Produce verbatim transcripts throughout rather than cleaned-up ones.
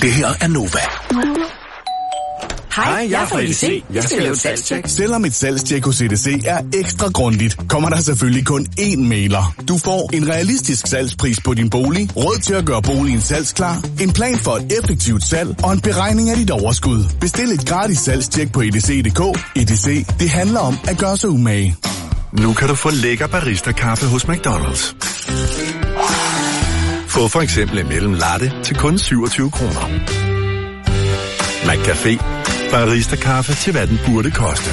Det her er Nova. Hej, jeg er fra E D C. Jeg skal lave et salgstjek. Selvom et salgstjek hos E D C er ekstra grundigt, kommer der selvfølgelig kun én mailer. Du får en realistisk salgspris på din bolig, råd til at gøre boligen salgsklar, en plan for et effektivt salg og en beregning af dit overskud. Bestil et gratis salgstjek på E D C punktum d k. E D C, det handler om at gøre sig umage. Nu kan du få lækker barista-kaffe hos McDonald's. Få for eksempel en mellem latte til kun syvogtyve kroner. McCafé. Barista-kaffe til, hvad den burde koste.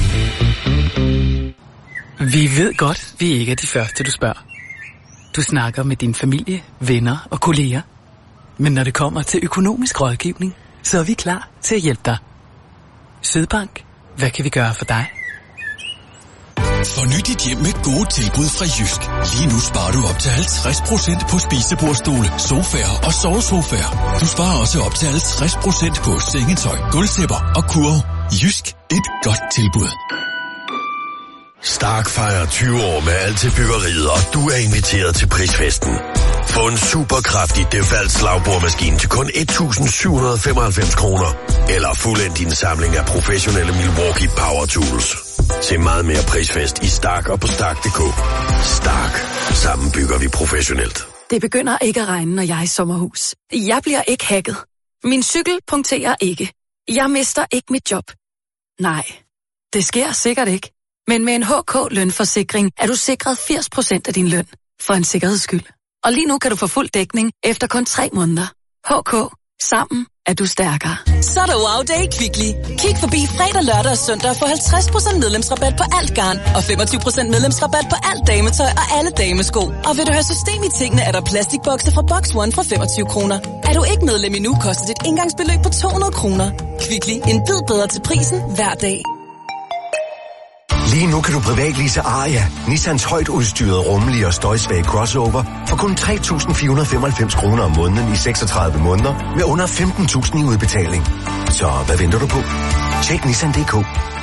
Vi ved godt, vi ikke er de første, du spørger. Du snakker med din familie, venner og kolleger. Men når det kommer til økonomisk rådgivning, så er vi klar til at hjælpe dig. Sydbank. Hvad kan vi gøre for dig? Forny dit hjem med gode tilbud fra Jysk. Lige nu sparer du op til halvtreds procent på spisebordstole, sofaer og sovesofaer. Du sparer også op til halvtreds procent på sengetøj, gulvtæpper og kurve. Jysk. Et godt tilbud. Stark fejrer tyve år med alt til byggeriet, og du er inviteret til prisfesten. Få en superkraftig Devalt slagbordmaskine til kun et tusind syv hundrede og femoghalvfems kroner. Eller fuldend din samling af professionelle Milwaukee Power Tools. Se meget mere prisfest i Stark og på Stark punktum d k. Stark. Sammen bygger vi professionelt. Det begynder ikke at regne, når jeg er i sommerhus. Jeg bliver ikke hacket. Min cykel punkterer ikke. Jeg mister ikke mit job. Nej, det sker sikkert ikke. Men med en H K-lønforsikring er du sikret firs procent af din løn. For en sikkerheds skyld. Og lige nu kan du få fuld dækning efter kun tre måneder. H K. Sammen er du stærkere. Så er der wow day i Kvickly. Kig forbi fredag, lørdag og søndag og få halvtreds procent medlemsrabat på alt garn og femogtyve procent medlemsrabat på alt dametøj og alle damesko. Og vil du have system i tingene, er der plastikbokse fra Box One for femogtyve kroner. Er du ikke medlem endnu, koster det et engangsbeløb på to hundrede kroner. Kvickly. En bid bedre til prisen hver dag. Lige nu kan du privatlease Aria, Nissans højt udstyrede, rummelige og støjsvage crossover, for kun tre tusind fire hundrede og femoghalvfems kroner om måneden i seksogtredive måneder, med under femten tusind i udbetaling. Så hvad venter du på? Tjek Nissan punktum d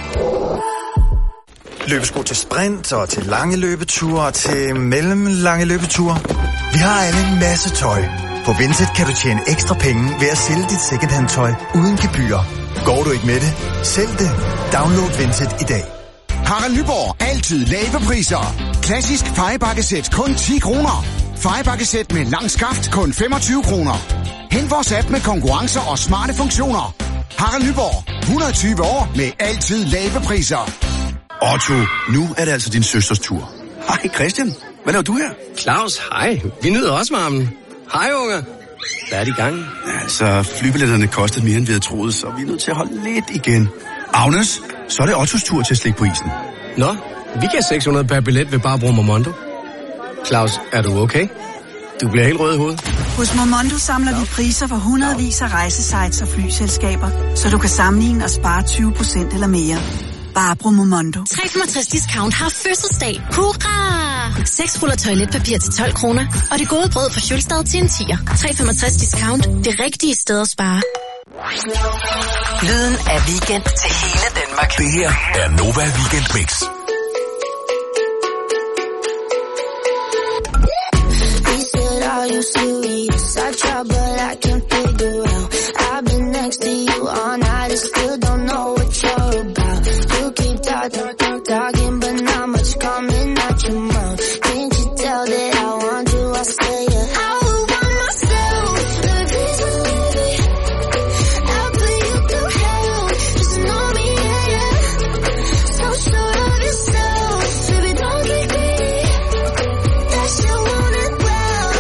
k. Løbesko til sprint og til lange løbeture og til mellemlange løbeture. Vi har alle en masse tøj. På Vinted kan du tjene ekstra penge ved at sælge dit secondhand tøj uden gebyr. Går du ikke med det? Sælg det. Download Vinted i dag. Harald Nyborg. Altid lave priser. Klassisk fejebakkesæt kun ti kroner. Fejebakkesæt med lang skaft kun femogtyve kroner. Hent vores app med konkurrencer og smarte funktioner. Harald Nyborg. hundrede og tyve år med altid lave priser. Otto, nu er det altså din søsters tur. Hej Christian. Hvad laver du her? Claus, hej. Vi nyder også varmen. Hej unge. Hvad er det i gang? Altså, flybilletterne kostede mere end vi havde troet, så vi er nødt til at holde lidt igen. Agnes, så er det Ottos tur til at slikke på isen. Nå, vi kan seks hundrede per billet ved bare at bruge Momondo. Claus, er du okay? Du bliver helt rød i hovedet. Hos Momondo samler vi priser for hundredvis af rejsesites og flyselskaber, så du kan sammenligne og spare tyve procent eller mere. Bare brug Momondo. tre komma femogtres discount har fødselsdag. Hurra! seks ruller toiletpapir til tolv kroner, og det gode brød fra Sjølstad til en tier. tre komma femogtres discount. Det rigtige sted at spare. Lyden af weekend til hele Danmark. Det her er Nova Weekend Mix. You serious? I try, but I can't figure out. I've been next to you all night and still don't know what you're about. You keep talking, talking, talking, but not much coming out your mouth. Can't you tell that I want you? I say it. I would want myself, baby. I'll put you through hell. Just know me, yeah, yeah. So sure of yourself, baby, don't get greedy. That shit won't end well.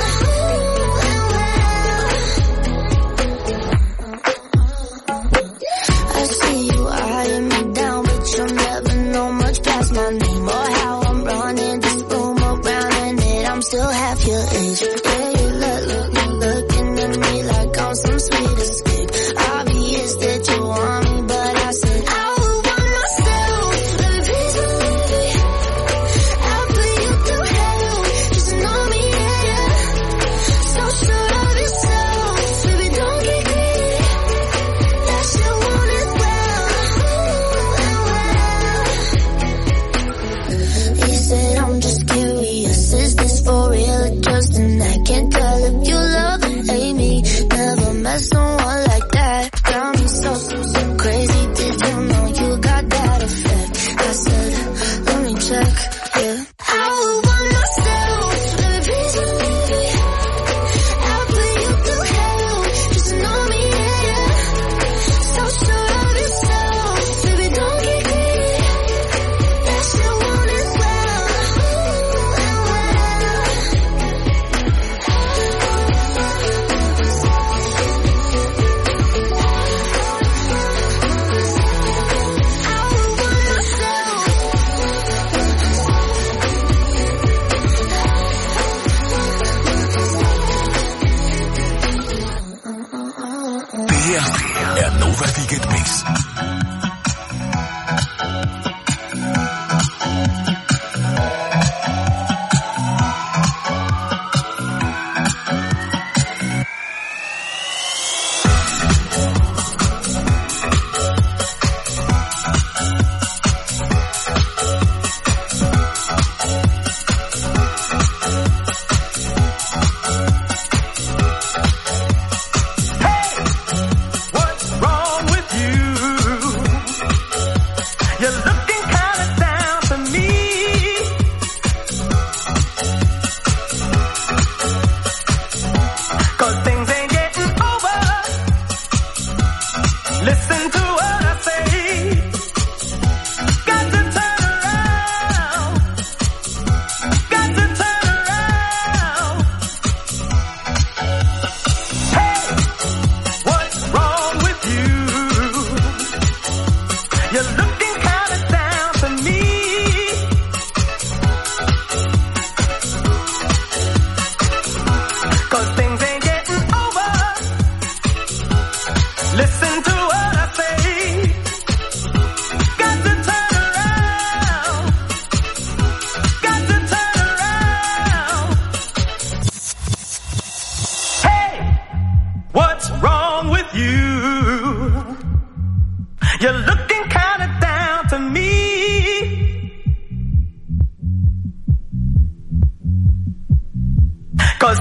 My name or how I'm running this room around and it I'm still half your age. Yeah, you look, look, look, looking at me like I'm some sweet escape. Obvious that you want me, but I said I would want myself. Baby, I'll put you through hell. Just know me, yeah, yeah. So sure of yourself, baby, don't get greedy. That shit won't end well. He said, I'm just curious, is this for real or just an act?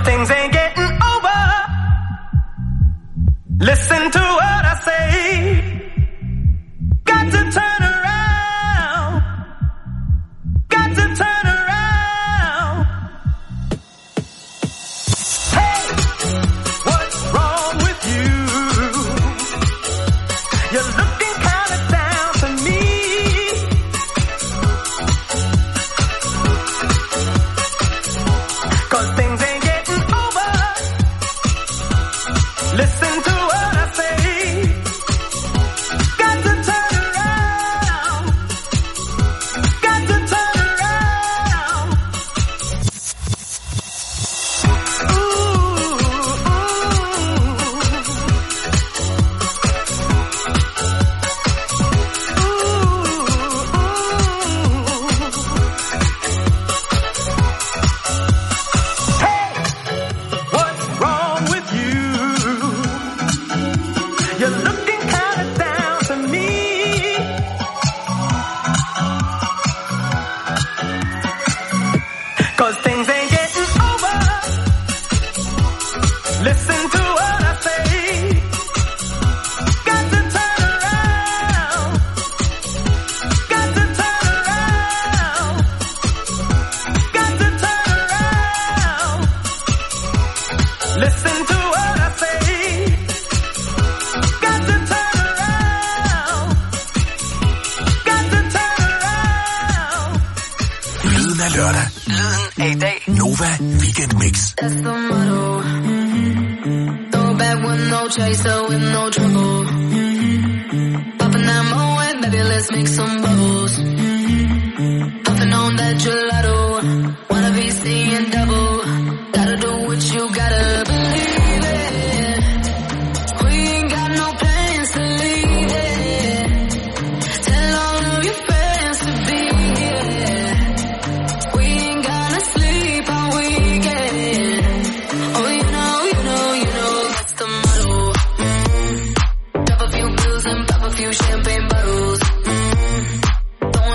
things ain't getting over. Listen to what I say. Got to turn around. Got to turn around. Hey, what's wrong with you? You're looking kind of down to me. Cause things ain't getting over. Listen to what I say. Got to turn around. Got to turn around. Ooh, ooh. Hey, what's wrong with you? You're looking kind of down to me. Cause things ain't getting over. Listen to what I say. Got to turn around. Got to turn around. Got to turn around. Listen to what I say. Got to turn around. Got to turn around. Lyden af lørdag. Lyden af i dag. Nova Weekend Mix. That's the motto. Throw back with no chaser, with no trouble. Popping that Moet, baby, let's make some bubbles. Puffing on that gelato. Wanna be seeing double. Gotta do what you gotta believe it. We ain't got no plans to leave it. Tell all of your friends to be here. We ain't gonna sleep all weekend. Oh, you know, you know, you know that's the motto. Mm. Drop a few pills and pop a few champagne bottles. Mm. Throwing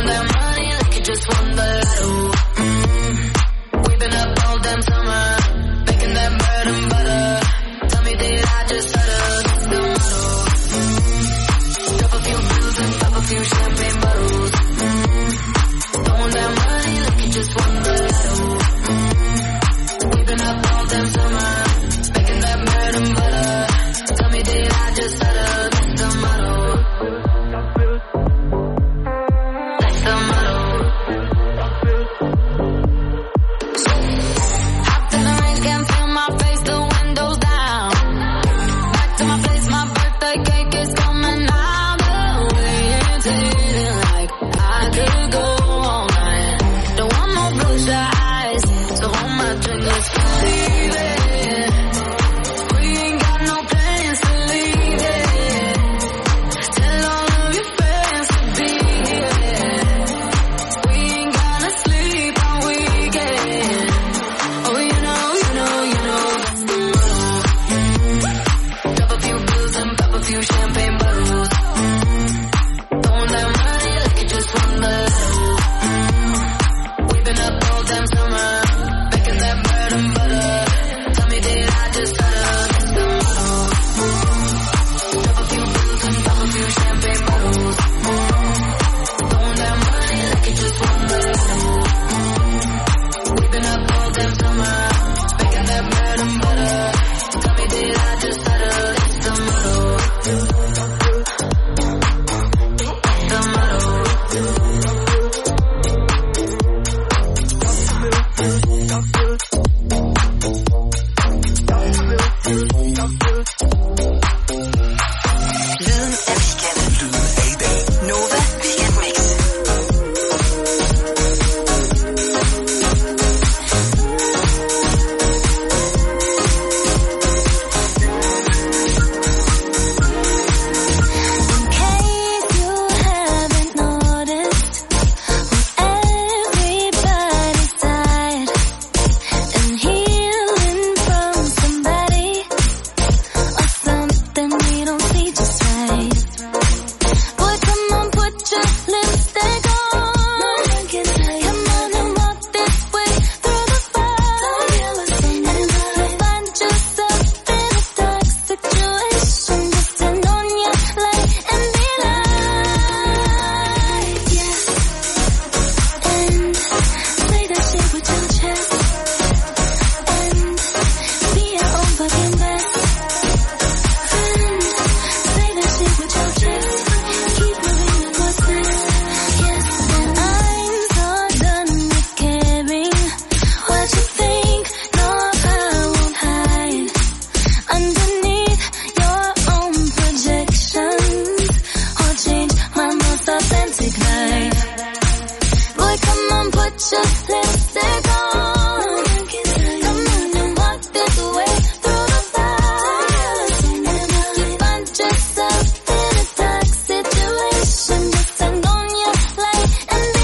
just let it go. Come on and walk this way through the fire. And if you find yourself in a dark situation, just turn on your light and be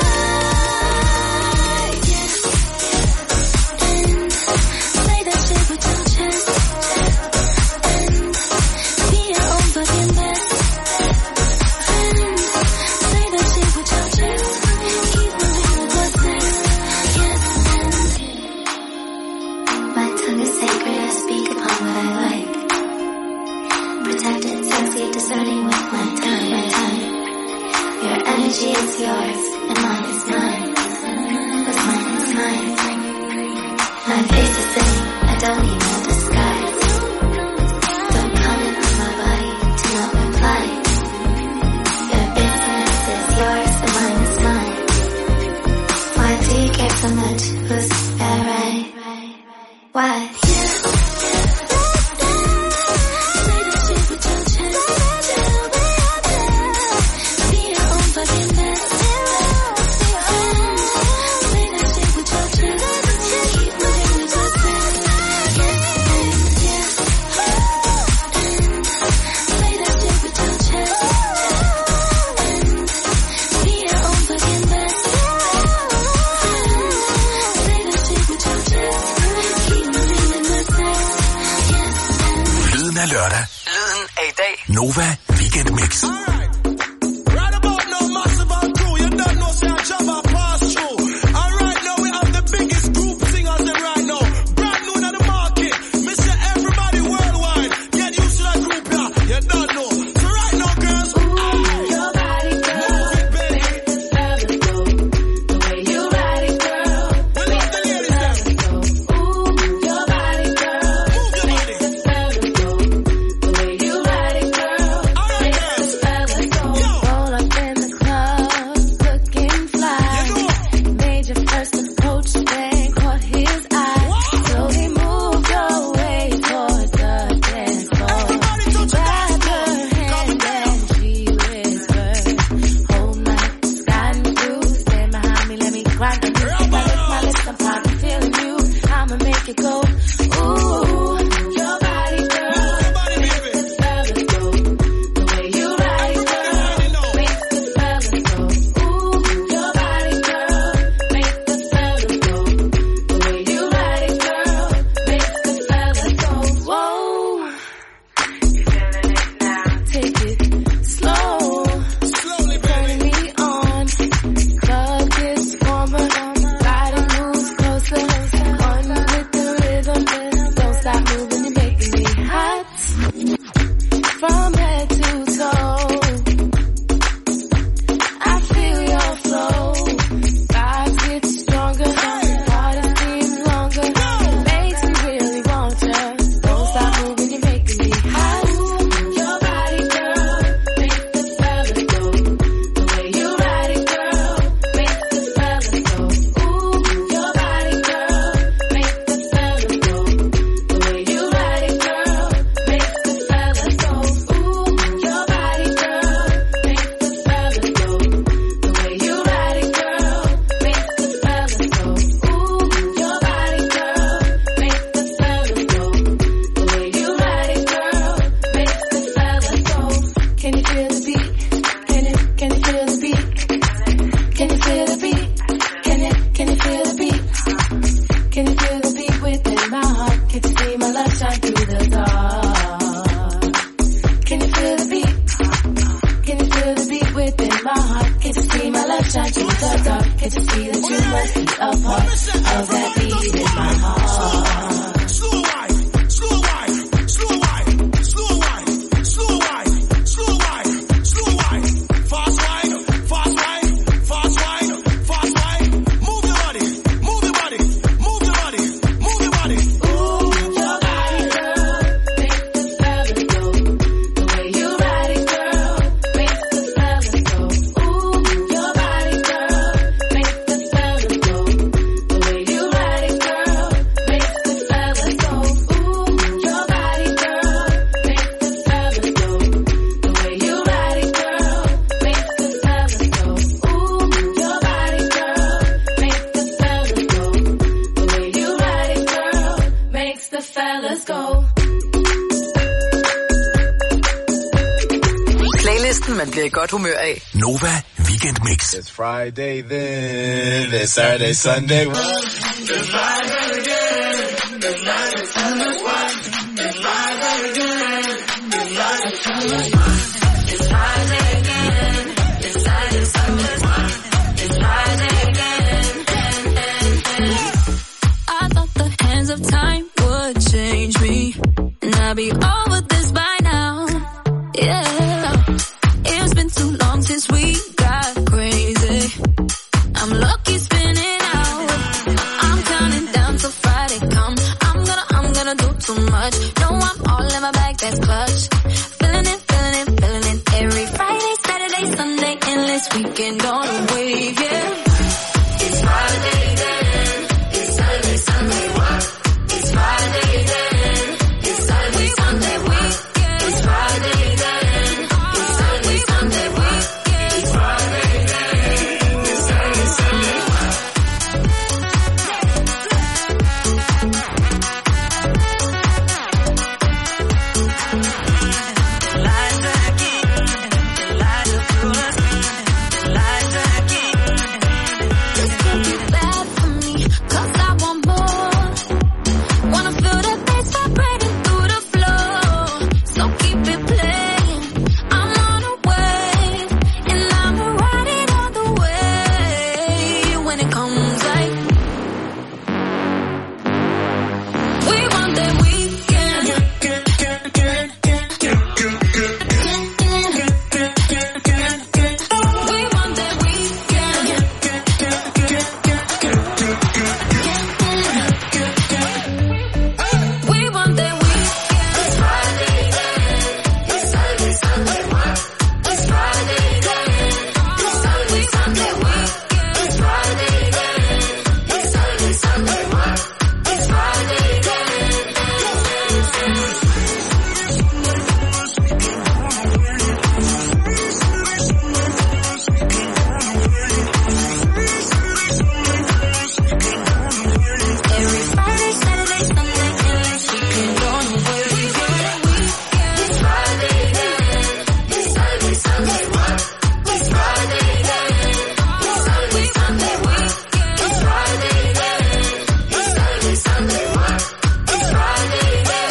light. And say that shit with your chest. And be your own fucking best friend. Say that shit with your chest. Keep moving with what's next. Yes, and my tongue is sacred, I speak upon what I like. Protected, sexy, discerning with my time, my time. Your energy is yours, and mine is mine. What's mine is mine. My face is thin, I don't need no disguise. Don't comment on my body, do not reply. Your business is yours, and mine is mine. Why do you care so much? Who's that right? Why? Say the shit with your chest. Be your own fucking best friend. Say that shit with your chest. Keep moving with what's next. Yes, and yes. Say that shit with your chest. Be your own fucking best friend. Say that shit with your chest. Keep moving with what's next. Yes, and Lyden af lørdag. Lyden af i dag. Nova Weekend Mix. Right about now, massive and crew, you don't know, say I jump and pass through. And right now we have the biggest group singers them right now. Brand new in the market. Me say everybody worldwide, get used to that group here. You don't know. So right now, girls, aye. your body, girl. Move it, baby. The way you ride it, girl. We love the ladies there. Ooh, your body, girl. Move your body. The way you ride it, girl. All right, girls. Yo. Roll up in the club, looking fly. You know. Made your first approach, then caught his eye. Slowly move your way toward the dance floor. Everybody touch your Grab dance her floor. Come hand down. and she whispered, hold my sky and blue. Stand behind me, let me grind the music. I lick my lips, I'm probably feeling you. I'ma make it go. Ooh, your body, girl. Move your body, baby. The way you ride it, girl. Everybody know. Make the fellas go. Ooh, your body, girl. Make the fellas go. The way you ride it, girl. Make the fellas go. Whoa. You feeling it now? Take it slow. Slowly, Turn baby. me on. Club gets warmer. Body moves closer. On with the rhythm. Don't stop moving, you're making me hot. From head to toe, I feel your flow. Vibes get stronger, party seems longer. Makes me really want ya. Don't stop moving, you're making me hot. Your body, girl, make the fellas go. The way you ride it, girl, make the fellas go. Ooh, your body, girl, make the fellas go. The way you ride it, girl, make the fellas go. Ooh, your body, girl, make the fellas go. The way you ride it, girl, make the fellas go. Ooh, your body, girl, make the fellas go. The way you ride it, girl, make the fellas go. Can you feel the beat? Can you, can you feel the beat? Can you feel the beat? Can you, can you feel the beat? Can you feel the beat within my heart? Can you see my love shine through the dark? Can you feel the beat? Can you feel the beat within my heart? Can you see my love shine through the dark? Can you see that you must be a part of that beat in my heart? Slow wine, slow wine, slow wine, slow wine, slow wine, slow wine, slow wine. Fast wine, fast wine, fast wine, fast wine. Move your body, move your body, move your body, move your body. Ooh, your body, girl, make the fellas go. The way you ride it, girl, make the fellas go. Ooh, your body, girl, make the fellas go. The way Man bliver i godt humør af. Nova Weekend Mix. It's Friday then, it's Saturday, Sunday. It's Friday again, it's Friday, Sunday. It's Friday again, it's Friday, Sunday. It's Friday again, it's Saturday, Sunday. It's Friday again. I thought the hands of time would change me, and I'd be over this by now. Yeah, it's been too long since we got crazy. I'm lucky spinning out. I'm counting down till Friday come. I'm gonna, I'm gonna do too much. No, I'm all in my bag, that's clutch. Feeling it, feeling it, feeling it. Every Friday, Saturday, Sunday, endless weekend on a wave, yeah. It's Friday then, it's Saturday, Sunday, what? It's Friday then, it's Saturday, Sunday, what? It's Friday then, it's Saturday, Sunday, what? It's Friday then, it's Saturday, Sunday, what? This could be bad for me, 'cause I want more. Wanna feel that bass vibrating through the floor. So keep it playing. I'm on a wave, and I'ma ride it all the way. When it comes like we want that weekend. We want that weekend. We want that weekend. It's Friday then, it's Saturday, Sunday, what? It's Friday then, it's Saturday, Sunday, what? It's Friday then, it's Saturday, Sunday, what? It's Friday then. Every Friday, Saturday, Sunday, endless weekend on the way. It's Friday then, it's Saturday, Sunday, what? It's Friday then, it's Saturday, Sunday, what? It's Friday then, it's Saturday, Sunday, what? It's Friday then.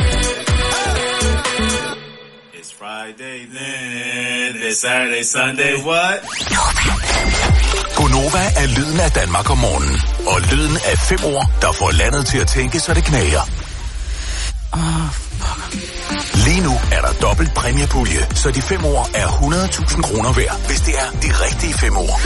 It's Friday then, it's Saturday, Sunday, what? Gonova er lyden af Danmark om morgenen. Og lyden af fem ord, der får landet til at tænke, så det knager. Åh, Lige nu er der dobbelt præmiepulje, så de fem ord er hundrede tusind kroner værd, hvis det er de rigtige fem ord.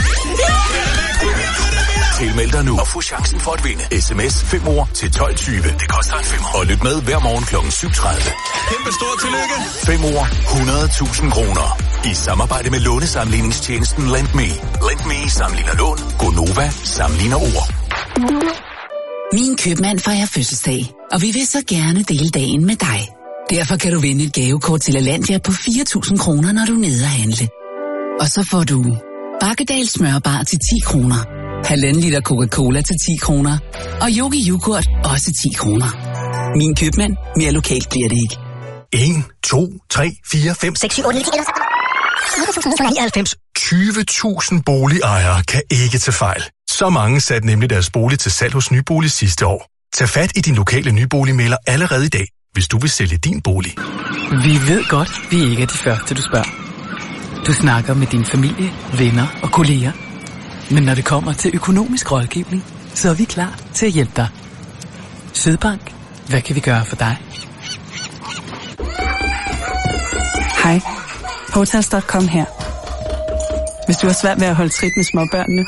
Tilmeld dig nu og få chancen for at vinde. Sms fem ord til tolv tyve. Det koster en femmer. Og lyt med hver morgen klokken syv tredive. Kæmpe stort tillykke. fem ord, hundrede tusind kroner. I samarbejde med lånesamligningstjenesten LendMe. LendMe sammenligner lån. Gonova sammenligner ord. Min købmand fejrer fødselsdag, og vi vil så gerne dele dagen med dig. Derfor kan du vinde et gavekort til Lalandia på fire tusind kroner, når du er nede at handle. Og så får du Bakkedal smørbar til ti kroner, halvanden liter Coca-Cola til ti kroner, og Yogi Yoghurt også ti kroner. Min købmand, mere lokalt bliver det ikke. en, to, tre, fire, fem, seks, syv, otte, ni, ti, elleve, tyve tusind boligejere kan ikke tage fejl. Så mange satte nemlig deres bolig til salg hos Nybolig sidste år. Tag fat i din lokale nyboligmægler allerede i dag, hvis du vil sælge din bolig. Vi ved godt, vi ikke er de første, du spørger. Du snakker med din familie, venner og kolleger. Men når det kommer til økonomisk rådgivning, så er vi klar til at hjælpe dig. Sydbank, hvad kan vi gøre for dig? Hej, Hotels punktum com her. Hvis du har svært ved at holde trit med småbørnene,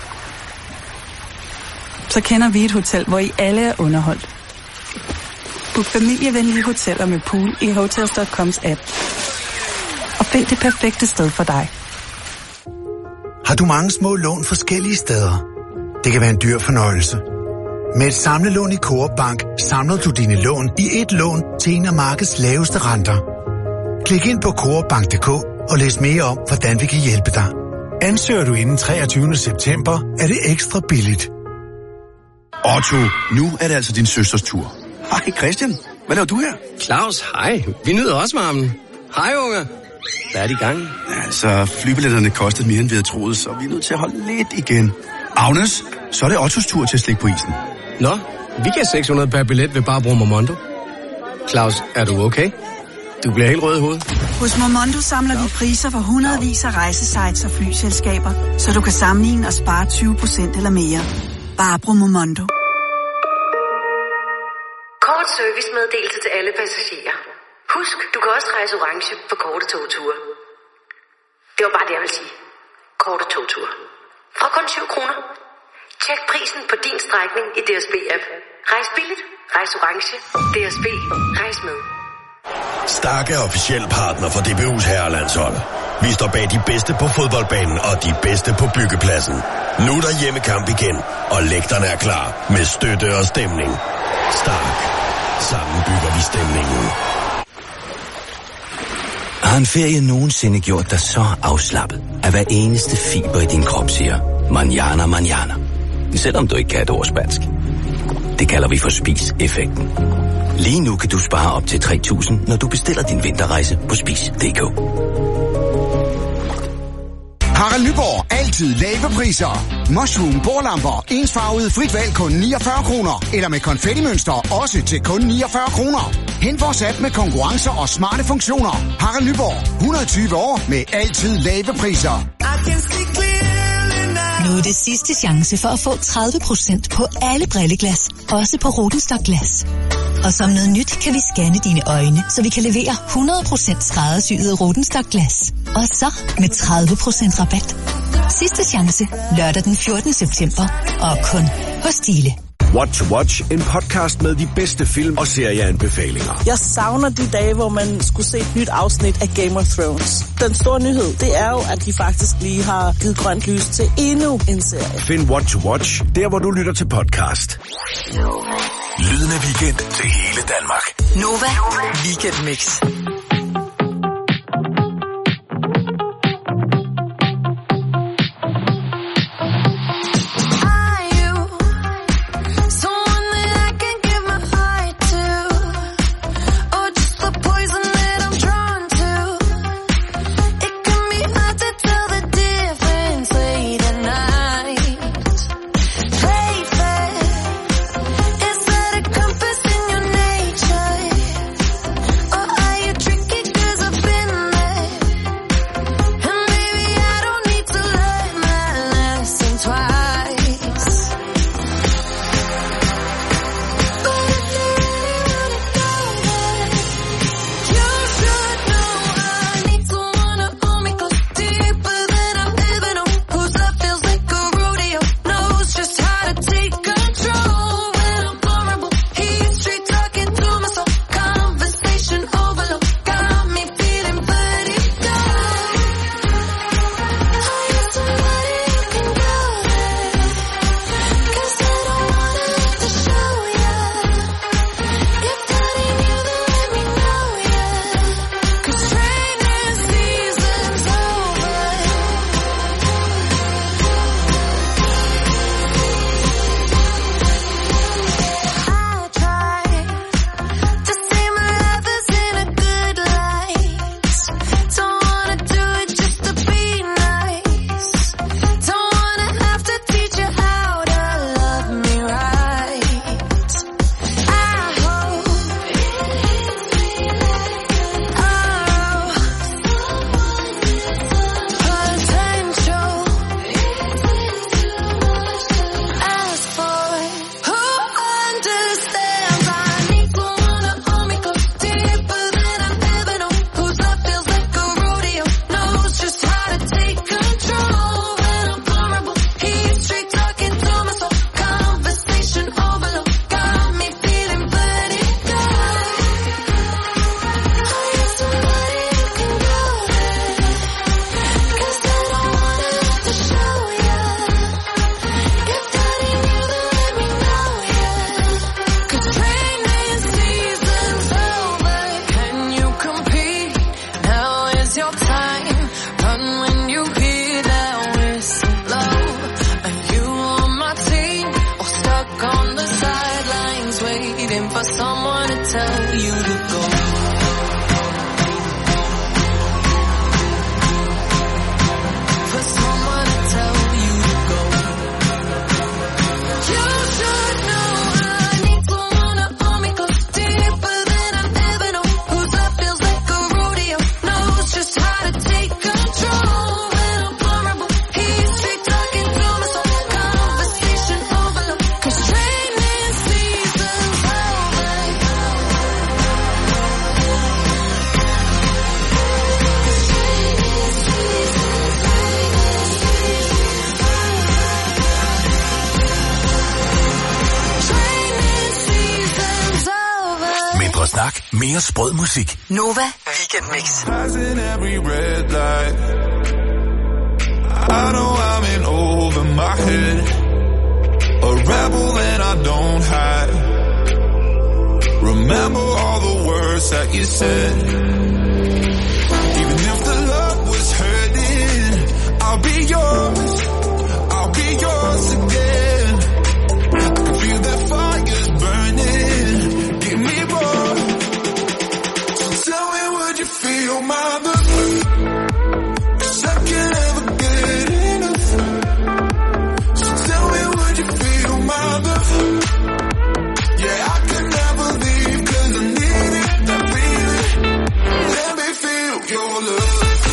så kender vi et hotel, hvor I alle er underholdt. Book familievenlige hoteller med pool i Hotels punktum coms app. Og find det perfekte sted for dig. Har du mange små lån forskellige steder? Det kan være en dyr fornøjelse. Med et samlelån i Coop Bank samler du dine lån i et lån til en af markedets laveste renter. Klik ind på coop bank punktum d k og læs mere om, hvordan vi kan hjælpe dig. Ansøger du inden treogtyvende september, er det ekstra billigt. Otto, nu er det altså din søsters tur. Hej Christian, hvad laver du her? Claus, hej. Vi nyder også varmen. Hej unge. Hvad er de gang? Altså, flybilletterne kostede mere, end vi havde troet, så vi er nødt til at holde lidt igen. Agnes, så er det Ottos tur til at slikke på isen. Nå, vi kan seks hundrede per billet ved bare at bruge Momondo. Claus, er du okay? Du bliver helt rød i hovedet. Hos Momondo samler vi priser for hundredvis af rejsesites og flyselskaber, så du kan sammenligne og spare tyve procent eller mere. Bare brug Momondo. Kort servicemeddelelse til alle passagerer. Husk, du kan også rejse orange på korte togture. Det var bare det, jeg vil sige. Korte togture. Fra kun syv kroner. Tjek prisen på din strækning i D S B-app. Rejs billigt. Rejs orange. D S B. Rejs med. Stark er officiel partner for D B U's herrelandshold. Vi står bag de bedste på fodboldbanen og de bedste på byggepladsen. Nu er der hjemmekamp igen, og lægterne er klar med støtte og stemning. Stark. Sammen bygger vi stemningen. Har en ferie nogensinde gjort dig så afslappet, at hver eneste fiber i din krop siger, manjana, manjana. Selvom du ikke kan et ord spansk. Det kalder vi for spis-effekten. Lige nu kan du spare op til tre tusind, når du bestiller din vinterrejse på spis punktum d k. Harald Nyborg. Altid lave priser. Mushroom bordlamper. Ensfarvet frit valg kun niogfyrre kroner. Eller med konfettimønster også til kun niogfyrre kroner. Hent vores app med konkurrencer og smarte funktioner. Harald Nyborg. hundrede og tyve år med altid lave priser. Nu er det sidste chance for at få tredive procent på alle brilleglas. Også på Rodenstock Glas. Og som noget nyt kan vi scanne dine øjne, så vi kan levere hundrede procent skræddersyede Rodenstock Glas. Og så med tredive procent rabat. Sidste chance lørdag den fjortende september. Og kun hos Stile. What to Watch, en podcast med de bedste film og serieanbefalinger. Jeg savner de dage, hvor man skulle se et nyt afsnit af Game of Thrones. Den store nyhed, det er jo, at de faktisk lige har givet grønt lys til endnu en serie. Find What to Watch, der hvor du lytter til podcast. Lyden af weekend til hele Danmark. Nova Weekend Mix. snak, mere sprød musik. Nova Weekend Mix. Passing every red light. I know I'm in over my head. A rebel that I don't hide. Remember all the words that you said. Even if the love was hurting, I'll be yours. I'll be yours again. I can feel the fire's burning. Give me more. So tell me, would you feel my love? 'Cause I can't ever get enough. So tell me, would you feel my love? Yeah, I can never leave 'cause I need it, that feeling. Let me feel your love.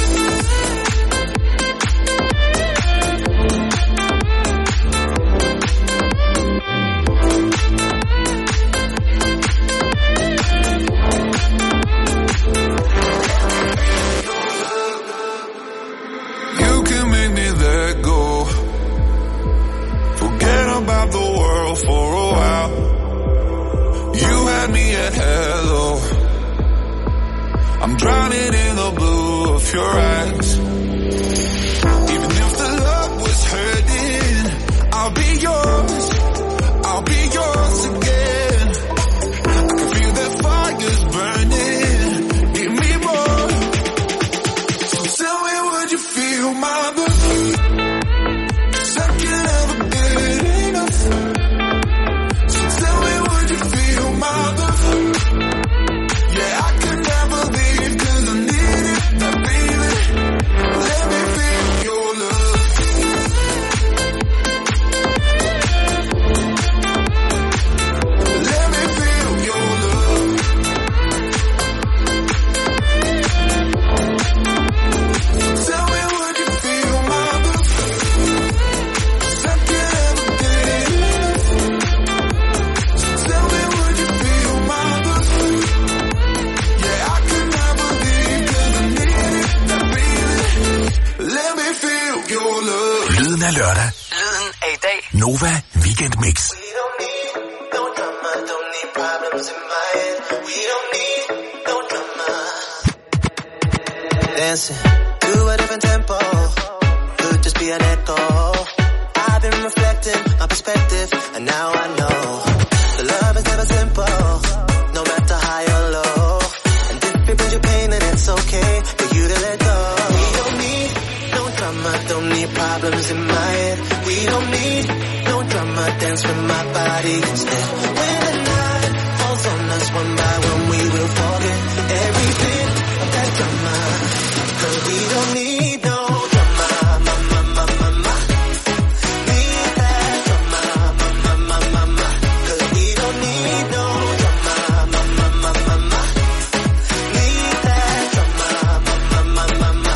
About the world for a while. You had me at hello. I'm drowning in the blue of your eyes. Even if the love was hurting, I'll be yours. I'll be yours again. I can feel that fire's burning. Give me more. So tell me, would you feel my love? 'Cause I can't ever get enough. So tell me, would you feel my love? Yeah, I can never leave 'cause I need it, that feeling. Let me feel your love. Let me feel your love. So tell me, would you feel my love? 'Cause I can't ever get enough. So tell me, would you feel my love? Yeah, I can never leave 'cause I need it, that feeling. Let me feel your love. Lyden af lørdag. Lyden af i dag. Nova Weekend Mix. We don't need no drama, don't need problems in my head. We don't need no drama. Dancing to a different tempo, could just be an echo. I've been reflecting my perspective, and now I know the love is never simple, no matter high or low. And if it brings you pain, then it's okay for you to let go. We don't need no drama, don't need problems in my head. We don't need no drama, dance with my body instead. When the night falls on us one by one, we will forget everything of that drama. 'Cause we don't need no drama, ma, ma, ma, ma, ma. Need that drama, ma, ma, ma, ma, ma. 'Cause we don't need no drama, ma, ma, ma, ma, ma. Need that drama, ma, ma, ma, ma, ma.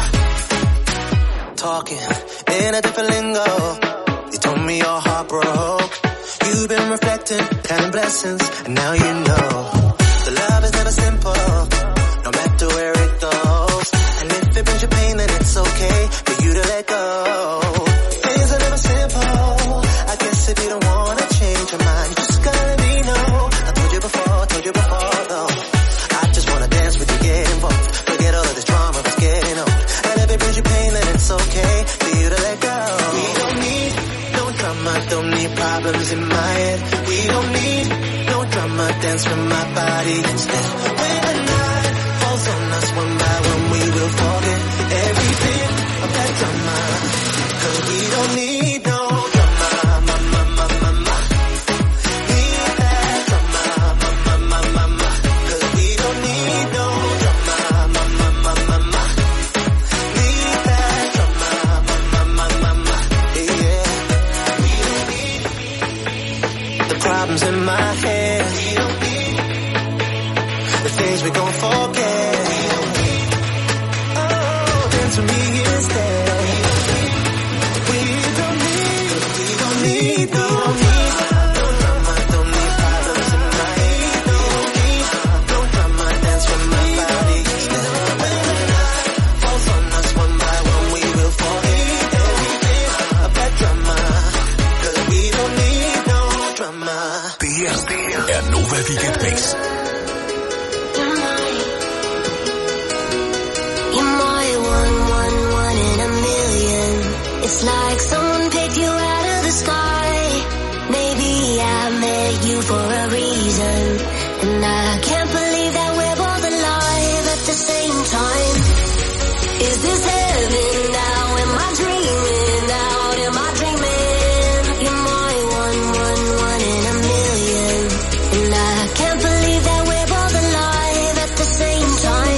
Talking in a different lingo, you told me your heart broke. You've been reflecting, counting blessings, and now you know the love is never simple, no matter where it goes. And if it brings you pain, then it's okay for you to let go. Things are never simple. I guess if you don't wanna change your mind, you just gotta let me know. I told you before, told you before, though. I just wanna dance with you, get involved. Forget all of this drama, it's getting old. And if it brings you pain, then it's okay for you to let go. We don't need no drama, don't need problems in my head. We don't need no drama, dance with my body instead. When the night falls on us one by one, we will forget everything of that drama. 'Cause we don't need no drama, ma, ma, ma, ma, ma. Need that drama, ma, ma, ma, ma, ma. 'Cause we don't need no drama, ma, ma, ma, ma, ma. Need that drama, ma, ma, ma, ma, ma. Yeah. We don't need the problems in my head. We don't need the things we gon' forget. We don't need, oh, dance with me instead. We don't need, we don't need, we don't need no drama, don't need problems in my head. We don't need no drama, dance with my body instead. When the night falls on us one by one, we will forget everything of that drama. 'Cause we don't need no drama. Det her er Nova Weekend Mix. It's like someone picked you out of the sky. Maybe I met you for a reason, and I can't believe that we're both alive at the same time. Is this heaven now? Am I dreaming out? Am I dreaming? You're my one, one, one in a million, and I can't believe that we're both alive at the same time.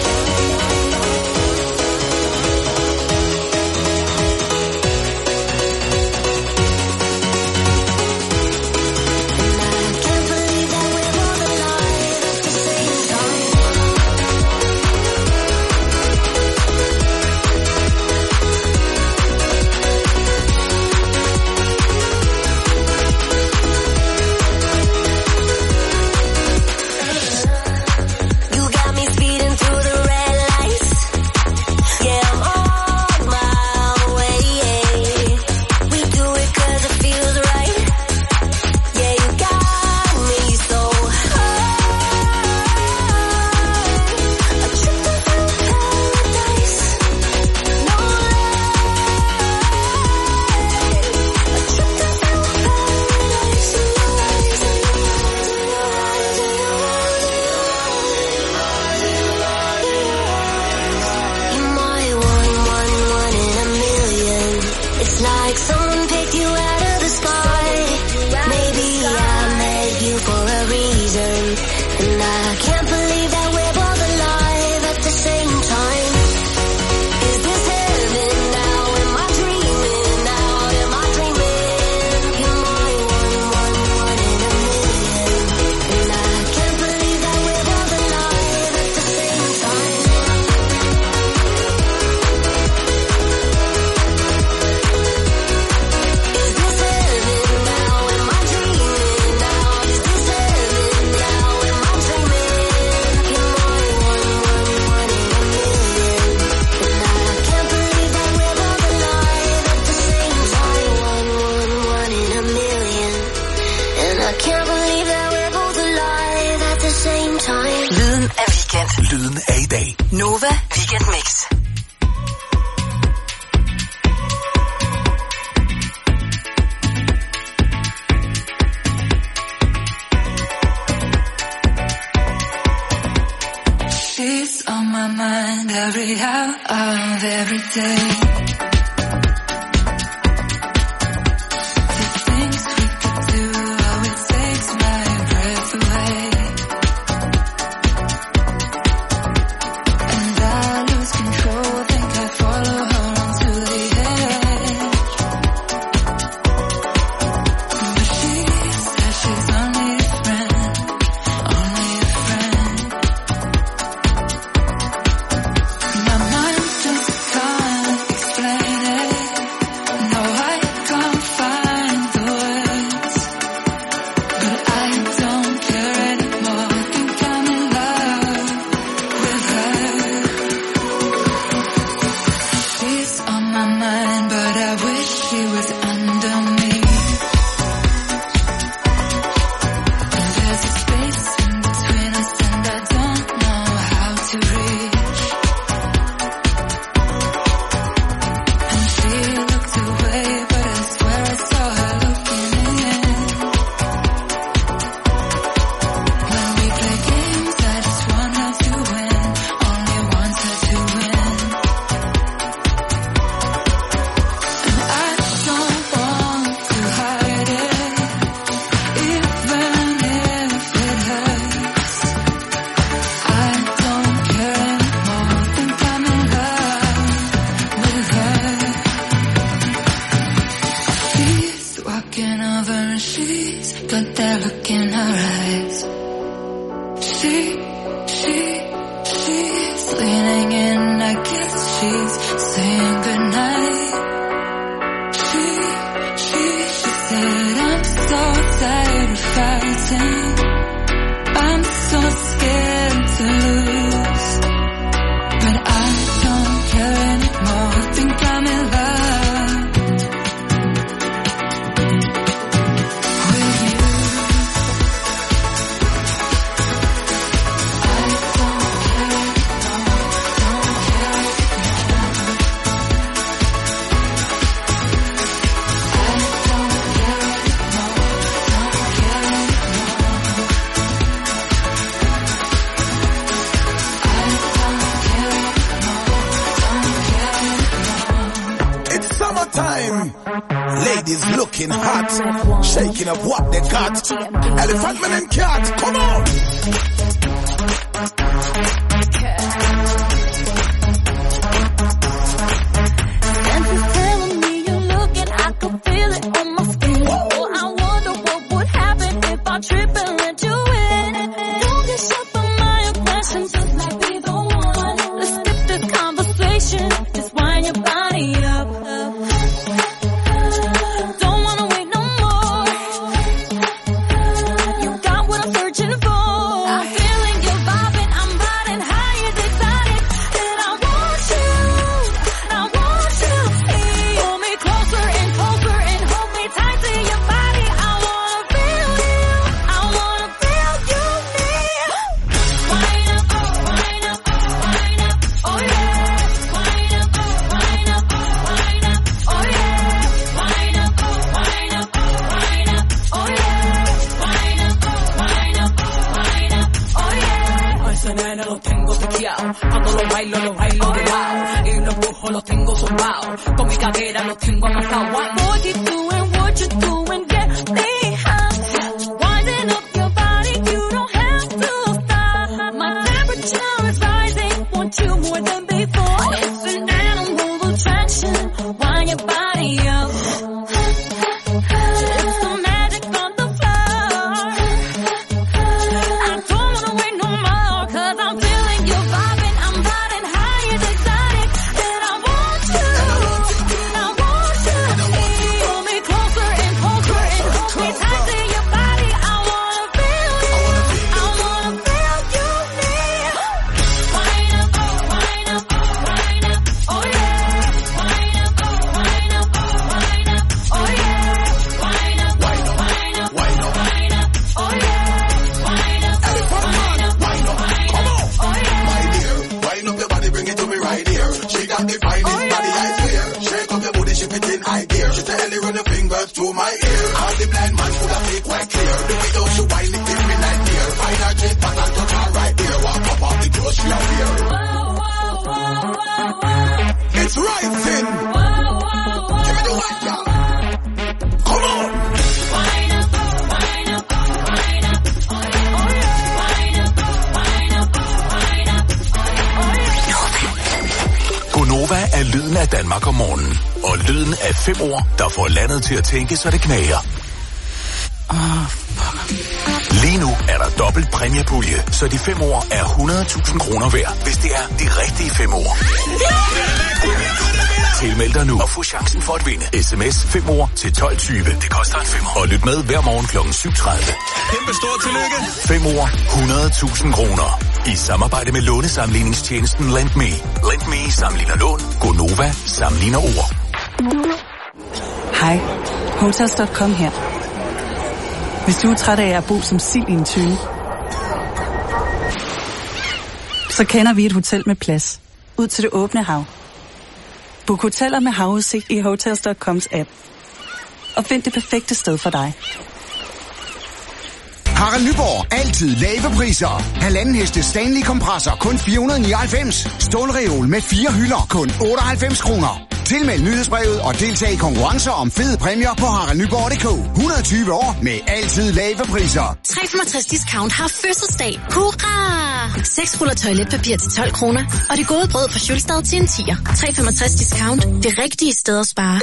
Lyden af i dag. Nova Weekend Mix. She's on my mind every hour of every day. working hot, shaking up what they got. Elephant man and cat, come on. Fem ord, der får landet til at tænke, så det knager. Åh, oh, fuck. Lige nu er der dobbelt præmiepulje, så de fem ord er hundrede tusind kroner værd, hvis det er de rigtige fem ord. Tilmeld dig nu og få chancen for at vinde. Sms fem ord til tolv tyve. Det koster en femmer. Og lyt med hver morgen klokken syv tredive. Kæmpe stor tillykke. fem ord, hundrede tusind kroner. I samarbejde med lånesamligningstjenesten LendMe. LendMe sammenligner lån. Gonova sammenligner ord. Hej, Hotels punktum com her. Hvis du er træt af at bo som sild i en tønde, så kender vi et hotel med plads ud til det åbne hav. Book hoteller med havudsigt i Hotels punktum coms app. Og find det perfekte sted for dig. Harald Nyborg. Altid lave priser. Halvanden heste Stanley kompressor kun fire hundrede nioghalvfems. Stålreol med fire hylder kun otteoghalvfems kroner. Tilmeld nyhedsbrevet og deltag i konkurrencer om fede præmier på harald nyborg punktum d k. hundrede og tyve år med altid lave priser. tre komma femogtres discount har fødselsdag. Hurra! seks ruller toiletpapir til tolv kroner. Og det gode brød fra Sjølstad til en tier. tre komma femogtres discount. Det rigtige sted at spare.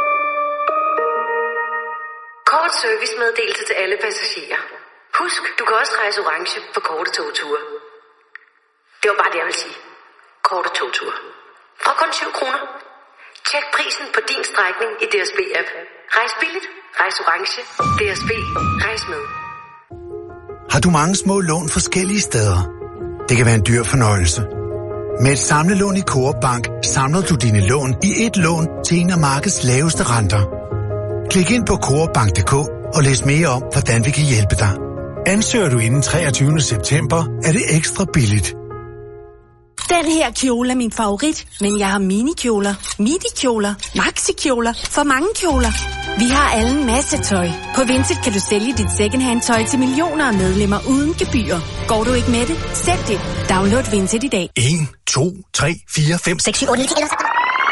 Kort servicemeddelelse til alle passagerer. Husk, du kan også rejse orange på korte togture. Det var bare det, jeg ville sige. Korte togture. Fra kun syv kroner. Tjek prisen på din strækning i D S B-app. Rejs billigt. Rejs orange. D S B. Rejs med. Har du mange små lån forskellige steder? Det kan være en dyr fornøjelse. Med et samlelån i Coop Bank samler du dine lån i et lån til en af markedets laveste renter. Klik ind på coop bank punktum d k og læs mere om, hvordan vi kan hjælpe dig. Ansøger du inden treogtyvende september, er det ekstra billigt. Den her kjole er min favorit, men jeg har minikjoler, midikjoler, maxikjoler, for mange kjoler. Vi har alle en masse tøj. På Vinted kan du sælge dit secondhand tøj til millioner af medlemmer uden gebyr. Går du ikke med det? Sælg det. Download Vinted i dag. en, to, tre, fire, fem, seks, syv, otte, ni, ti, elleve,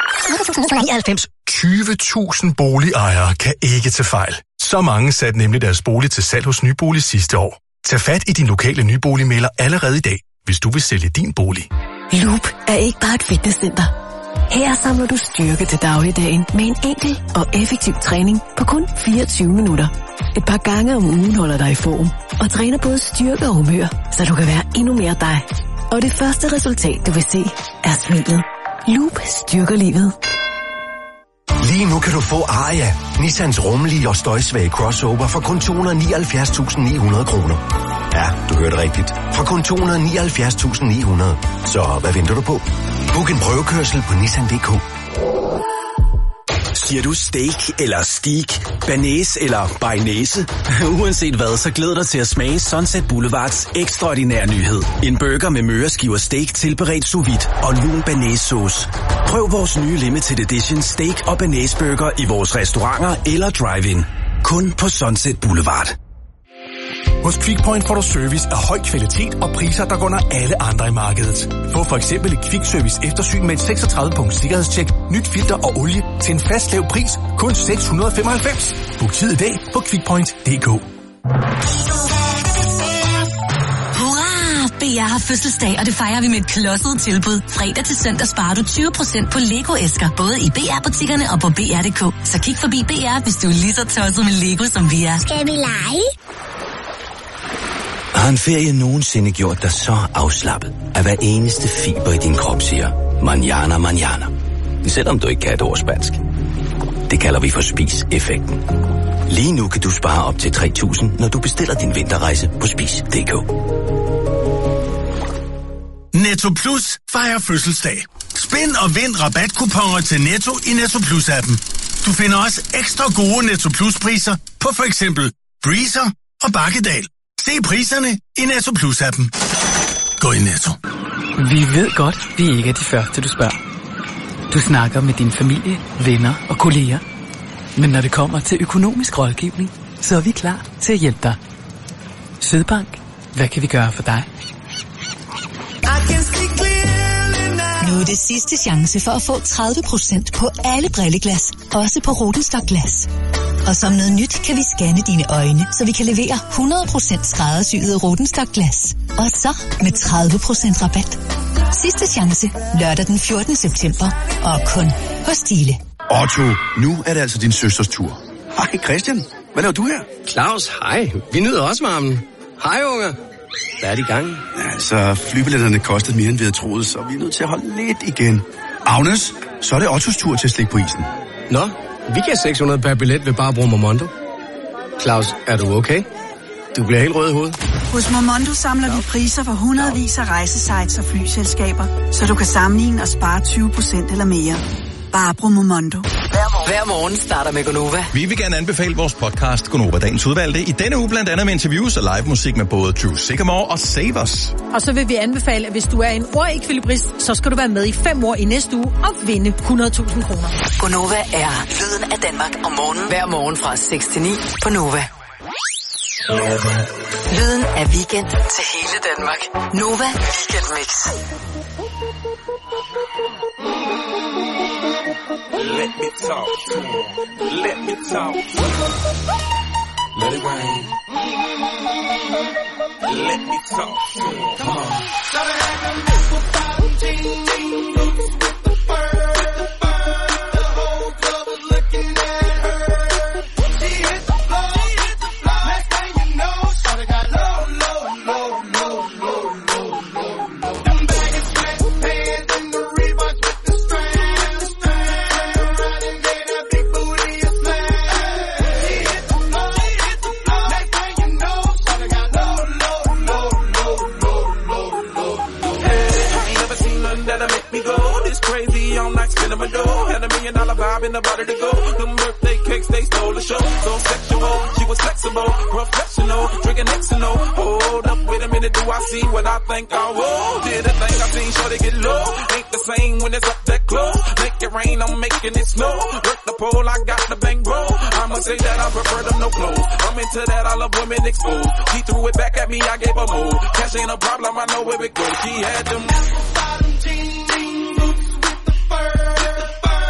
tyve tusind boligejere kan ikke tage fejl. Så mange satte nemlig deres bolig til salg hos Nybolig sidste år. Tag fat i din lokale nyboligmægler allerede i dag, hvis du vil sælge din bolig. Loop er ikke bare et fitnesscenter. Her samler du styrke til dagligdagen med en enkel og effektiv træning på kun fireogtyve minutter. Et par gange om ugen holder dig i form og træner både styrke og humør, så du kan være endnu mere dig. Og det første resultat, du vil se, er smilet. Loop styrker livet. Lige nu kan du få Aria, Nissans rummelige og støjsvage crossover for kun to hundrede nioghalvfjerds tusind ni hundrede kroner. Ja, du hørte rigtigt. For kun to hundrede nioghalvfjerds tusind ni hundrede. Så hvad venter du på? Book en prøvekørsel på nissan punktum d k. Siger du steak eller steak, banæse eller bearnaise? Uanset hvad, så glæder dig til at smage Sunset Boulevards ekstraordinære nyhed. En burger med møreskiver steak tilberedt sous vide og lun banæssauce. Prøv vores nye limited edition steak og banæsburger i vores restauranter eller drive-in. Kun på Sunset Boulevard. Hos Quickpoint får du service af høj kvalitet og priser, der går under alle andre i markedet. Få for eksempel et Quick Service eftersyn med et seksogtredive punkt sikkerhedstjek, nyt filter og olie til en fast lav pris, kun seks hundrede og femoghalvfems. Book tid i dag på quickpoint punktum d k. Hurra! B R har fødselsdag, og det fejrer vi med et klodset tilbud. Fredag til søndag sparer du tyve procent på Lego-æsker, både i B R-butikkerne og på B R punktum d k. Så kig forbi B R, hvis du er lige så tosset med Lego, som vi er. Skal vi lege? Har en ferie nogensinde gjort dig så afslappet, at hver eneste fiber i din krop siger, manjana, manjana. Selvom du ikke kan et ord spansk. Det kalder vi for spis-effekten. Lige nu kan du spare op til tre tusind, når du bestiller din vinterrejse på spis punktum d k. Netto Plus fejrer fødselsdag. Spind og vind rabatkuponer til Netto i Netto Plus-appen. Du finder også ekstra gode Netto Plus-priser på for eksempel Breezer og Bakkedal. Se priserne i Netto Plus-appen. Gå i Netto. Vi ved godt, vi ikke er de første, du spørger. Du snakker med din familie, venner og kolleger. Men når det kommer til økonomisk rådgivning, så er vi klar til at hjælpe dig. Sydbank. Hvad kan vi gøre for dig? Nu er det sidste chance for at få tredive procent på alle brilleglas, også på Rodenstock Glas. Og som noget nyt kan vi scanne dine øjne, så vi kan levere hundrede procent skræddersyede Rodenstock Glas. Og så med tredive procent rabat. Sidste chance lørdag den fjortende september, og kun hos Stihle. Otto, nu er det altså din søsters tur. Hej Christian, hvad laver du her? Claus, hej. Vi nyder også varmen. Hej unger. Hvad er det i gang? Altså, flybilletterne kostede mere, end vi havde troet, så vi er nødt til at holde lidt igen. Agnes, så er det Ottos tur til at slikke på isen. Nå, vi giver seks hundrede per billet ved bare at bruge Momondo. Claus, er du okay? Du bliver helt rød i hovedet. Hos Momondo samler vi priser for hundredvis af rejsesites og flyselskaber, så du kan sammenligne og spare tyve procent eller mere. Bare brug Momondo. Hver morgen starter med Gonova. Vi vil gerne anbefale vores podcast Gonova Dagens Udvalgte. I denne uge blandt andet med interviews og live musik med både True Sycamore og Save Us. Og så vil vi anbefale, at hvis du er en ordekvilibrist, så skal du være med i fem år i næste uge og vinde hundrede tusind kroner. Gonova er lyden af Danmark om morgenen. Hver morgen fra seks til ni på Nova. Lyden af weekend til hele Danmark. Nova Weekend Mix. Let me talk to him. Let me talk to him. Let it rain. Let me talk to him. Come on. Started having this for fountain boots with the fur, the fur. The whole club was looking at her. She hit the floor, hit the floor. Next thing you know, shawty got low, low, low, low, low, low, low, low. Them baggy sweatpants and the Reeboks with the strands, strands. Riding gave that big booty a slam. She hit the floor, hit the floor. Next thing you know, shawty got low, low, low, low, low, low, low, low. Hey, I ain't never seen nothing that'll make me go this crazy all night spinning my dough. Had a million dollar vibe in the body to go. Them birthday cakes, they stole the show. So sexual, she was flexible, professional, drinking Xano. Hold up, wait a minute, do I see what I think I will? Did a thing I seen, sure they get low. Ain't the same when it's up that close. Make it rain, I'm making it snow. Work the pole, I got the bang roll. I'ma say that I prefer them no clothes. I'm into that, I love women exposed. She threw it back at me, I gave her more. Cash ain't a problem, I know where it goes. She had them bottom jeans, boots with the fur, the fur.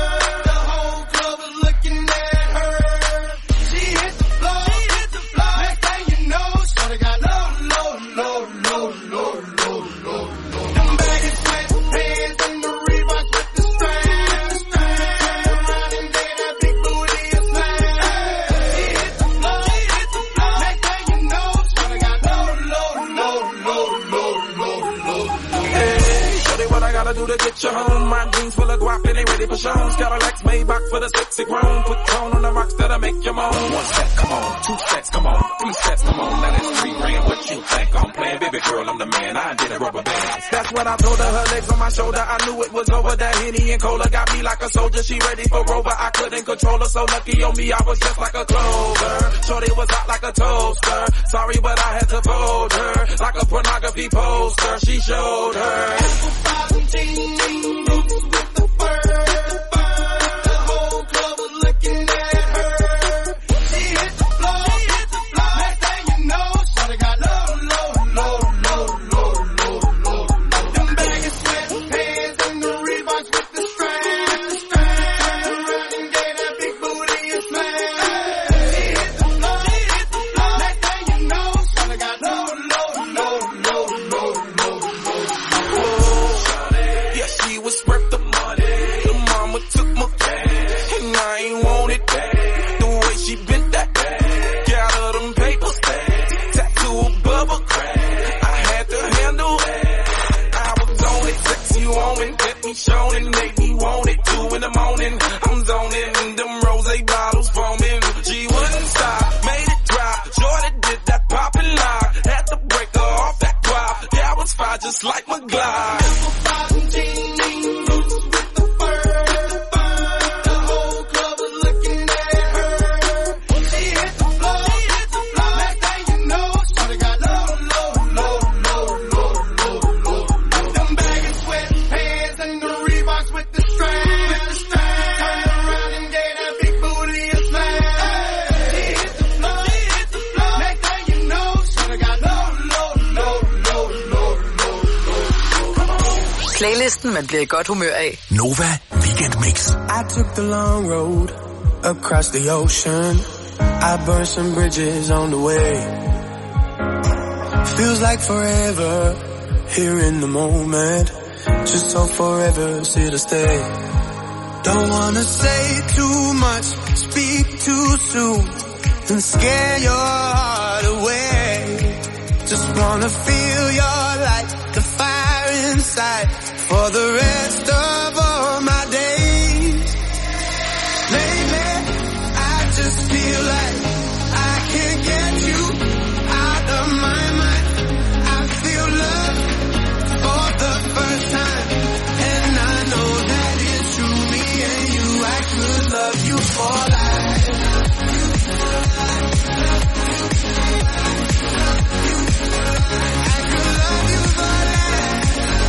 do to get you home? My jeans full of guap and they ready for shows. Cadillacs made back for the sexy grown. Put tone on the rocks that'll make you moan. One step, come on. Two steps, come on. Three steps, come on. Now that's three grand. What you think I'm playing? Baby girl, I'm the man. I did a rubber band. That's what I told her. Her legs on my shoulder. I knew it was over. That Henny and Cola got me like a soldier. She ready for Rover. I couldn't control her. So lucky on me, I was just like a clover. Shorty was hot like a toaster. Sorry, but I had to fold her. Like a pornography poster. She showed her. Apple five and teen, roots with the fur. The whole club was looking at her. She hit the floor, hit the floor. Next thing you know, shawty got low, low, low, low, low, low, low. Them baggy sweatpants and the Reeboks with the strap, strap. Turned around and gave that big booty a smash. She hit the floor, hit the floor. Next thing you know, shawty got low, low, low, low, low, low, low. Yeah, she was worth the money. The mama took my cash, and I ain't want it back. The way she bent that back, got her them paper stacks, tattoo above her crack. I had to handle that. I was on it, sexy woman, get me shown and made me want it. Two in the morning, I'm zoning, them rose bottles foaming. She wouldn't stop, made it drop. Jordan did that poppin' lock, had to break her off that guap. Yeah, I was fine just like my Glock. Playlisten, man bliver i godt humør af. Nova Weekend Mix. I took the long road across the ocean. I burned some bridges on the way. Feels like forever here in the moment. Just so forever here to stay. Don't wanna say too much, speak too soon, and scare your heart away. Just wanna feel your light, the fire inside, for the rest of all my days. Lately, I just feel like I can't get you out of my mind. I feel love for the first time, and I know that it's true. Me and you, I could love you for life. I could love you for life.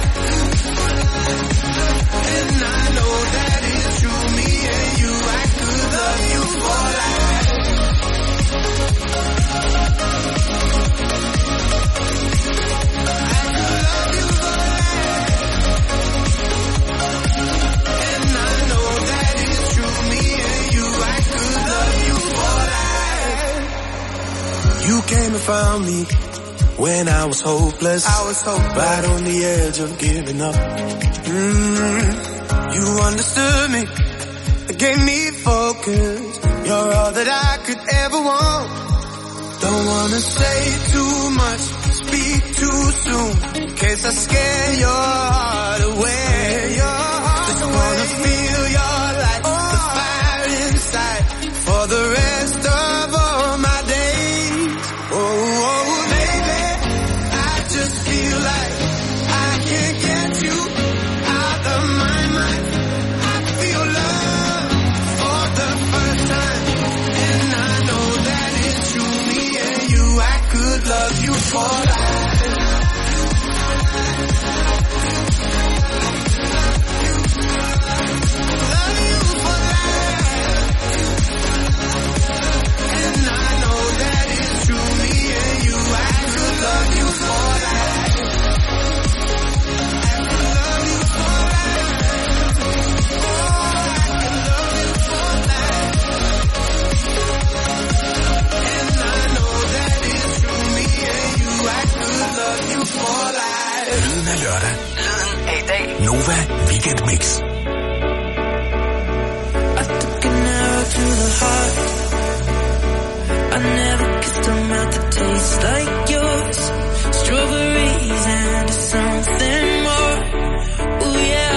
And I know that it's true. Me and you, I could love you for life. I could love you for life. And I know that it's true. Me and you, I could love you for life. You came and found me when I was hopeless. I was hopeless. Right on the edge of giving up. Mm, you understood me, gave me focus. You're all that I could ever want. Don't wanna say too much, speak too soon, in case I scare your heart away. Your heart Just away. Wanna feel your light, oh. The fire inside, for the rest of all my days. Oh, oh, baby, I just feel like I can't get you out of my mind. I feel love for the first time, and I know that it's true. Me and you, I could love you for life. Love you for life. And I know that it's true. Me and you, I could love you for life. I could love you for life. Oh, I could love you for life. And I know that it's true. Me and you, I could love you for life. Lyden af lørdag. Lyden af i dag. Nova Weekend Mix. I took an arrow to the heart. I never kissed a mouth that tastes like yours. Strawberries and something more. Ooh yeah.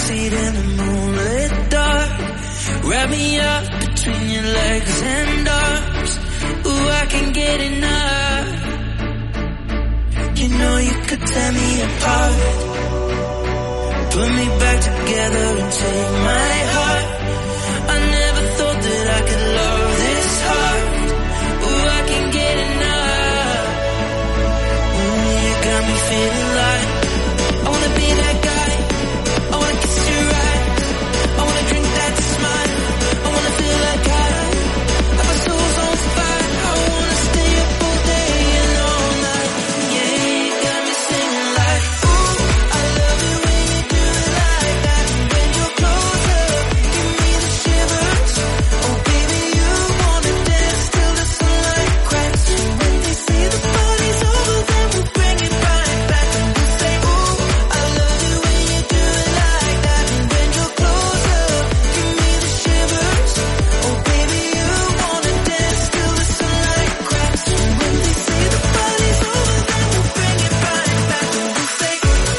seat in the moonlit dark. Wrap me up between your legs and arms. Ooh, I can get enough. You know you could tear me apart, put me back together and take my heart. I never thought that I could love this hard. Ooh, I can get enough. Ooh, you got me feeling like I wanna be that guy. I wanna kiss your eyes. I wanna drink that smile. I wanna feel like I have my soul's on fire. I wanna stay up all day and all night. Yeah, you got me singing like, ooh, I love it when you do it like that. When you're closer, give me the shivers. Oh baby, you wanna dance till the sunlight cracks. And when they say the party's over, then we'll bring it right back. And we'll say, ooh, I love it when you do it like that. And when you're closer, give me the shivers. Oh baby, you wanna dance till the sunlight cracks. And when they say the party's over, then we'll bring it right back. And we'll say, bring it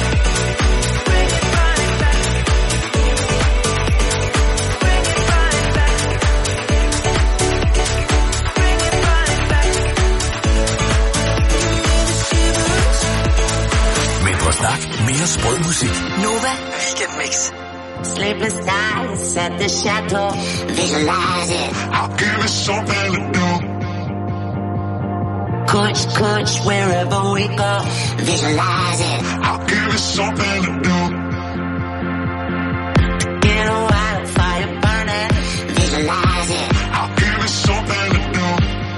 right back. Bring it right back. Bring it right back. Mindre snak, mere sprød musik. Nova Weekend Mix. Sleepless nights at the chateau. Visualize it. I'll give it something to do. Coach, coach, wherever we go. Visualize it. I'll give it something to do. Get a wildfire burning. Visualize it. I'll give it something to do.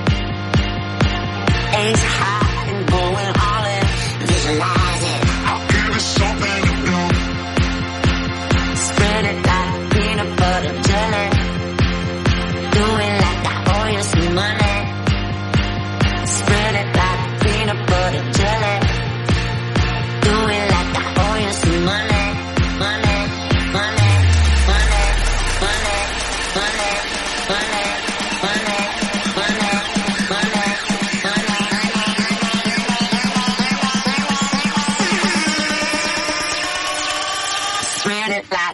Ace high and going all in. Visualize it. I'll give it something to do. Spread it like peanut butter jelly. Do it like I owe you some money. Spread it like peanut butter jelly. Do it like I owe you some money. Money, money, money, money, money, money, money, money, money, money. Spread it like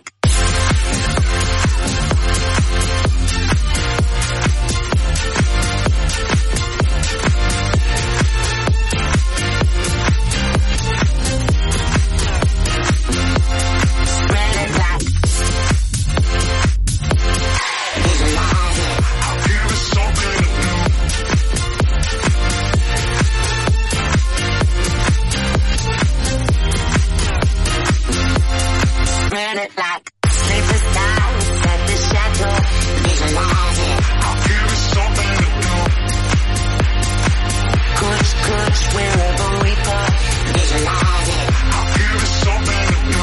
spread it like sleepless nights at the chateau. Visualize it. I'll give it something to do. Coach, coach, wherever we go. Visualize it. I'll give it something to do.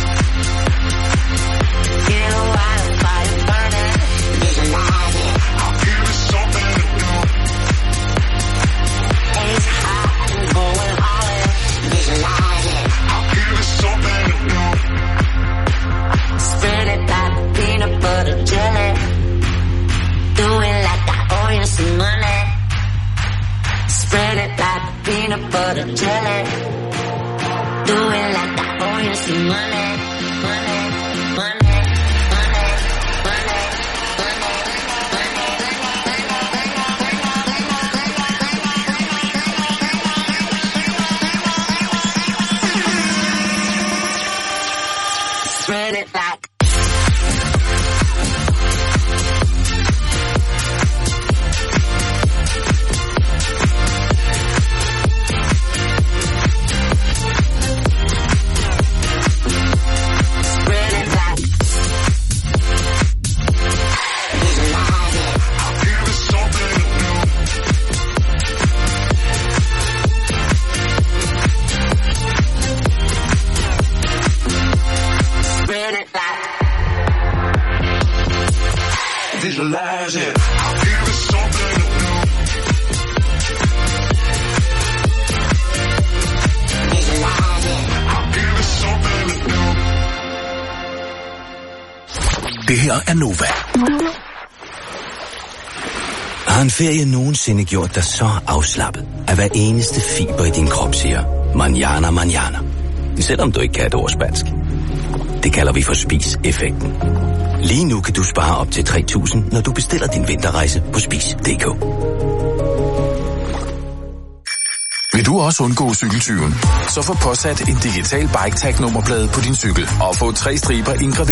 Get a wildfire burning. Visualize it. I'll give it something to do. Ace high and going all in. Visualize it. I'll give it something to do. Spread it like peanut butter jelly. Do it like I owe you some money. Spread it like peanut butter jelly. Do it like I owe you some money. Money, money, money, money, money. Spread it like spread it like visualize it. I'll give it something to do. Spread it like Visualize it. I'll give it something to do. visualize it. I'll give it something to do. Det her er Nova. Har en ferie nogensinde gjort dig så afslappet, at hver eneste fiber i din krop siger, manjana, manjana, selvom du ikke kan et ord spansk? Det kalder vi for Spis-effekten. Lige nu kan du spare op til tre tusind, når du bestiller din vinterrejse på spis punktum d k. Vil du også undgå cykeltyven? Så få påsat en digital bike-tag-nummerplade på din cykel og få tre striber indgraveret